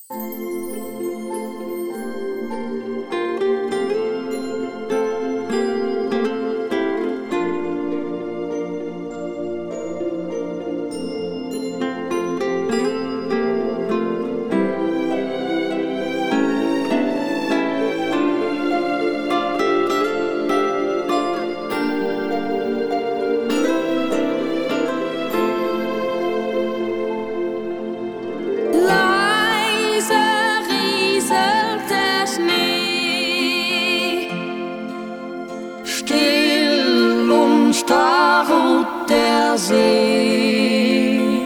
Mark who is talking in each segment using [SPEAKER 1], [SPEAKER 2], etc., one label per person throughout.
[SPEAKER 1] Starr ruht der See,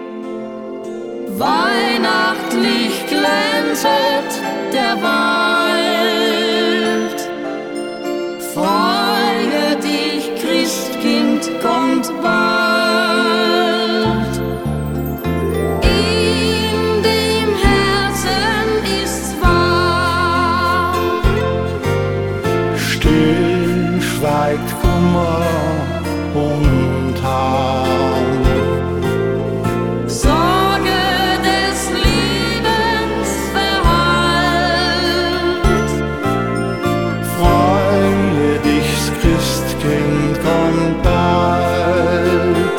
[SPEAKER 1] weihnachtlich glänzet der Wald. Freue dich, Christkind kommt bald. In dem Herzen ist's warm,
[SPEAKER 2] still schweigt Kummer und Harm.
[SPEAKER 1] Sorge des Lebens verhallt.
[SPEAKER 2] Freue dich, das Christkind kommt bald.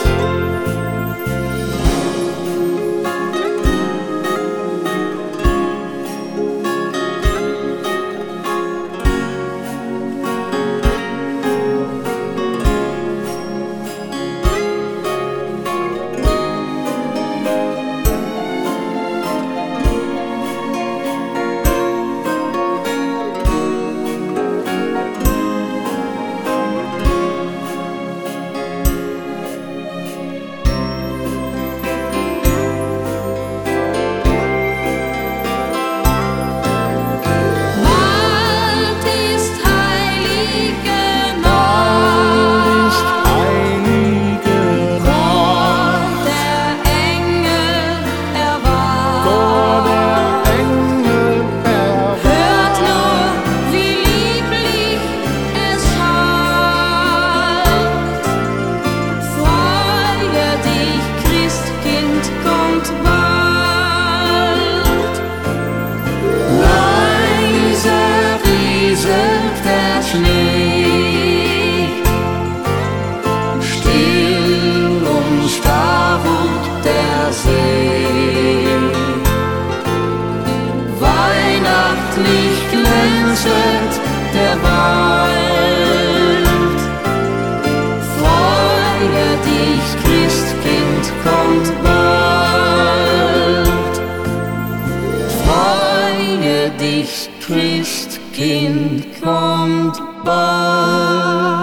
[SPEAKER 1] Still und starr ruht der See, weihnachtlich glänzet der Wald. Freue dich, Christkind kommt bald. Freue dich, Christkind kommt bald.